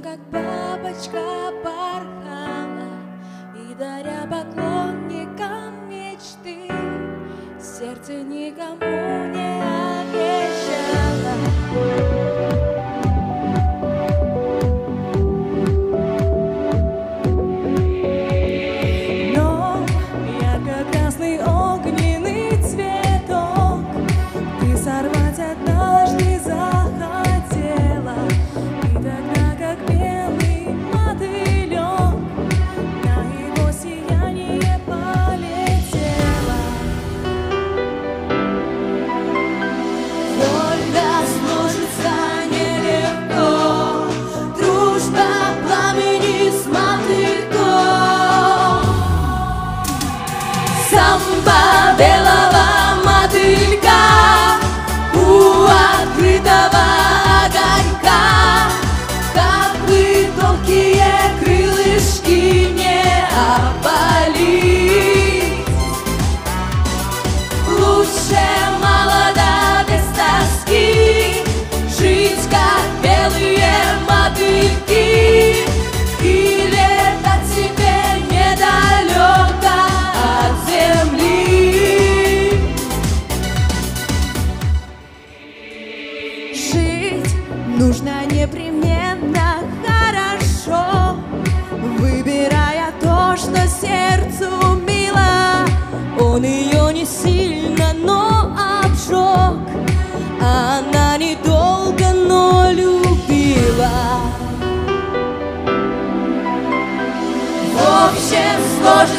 как бабочка порхала, и даря поклонникам мечты, сердце никому не обещала. Но ярко-красный огненный цветок ты сорвать однажды захотела, и тогда, как белый мотылек, на его сияние полетела. Только сложится нелегко дружба пламени с мотыльком. Самба белого мотылька у открытого огонька, как бы тонкие крылышки не опалить. Лучше молодо без тоски жить, как белые мотыльки, и летать себе недалеко от земли. Жить нужно непременно хорошо, выбирая то, что сердцу мило. Он ее не сильно, но обжег, а она недолго, но любила. В общем, сложится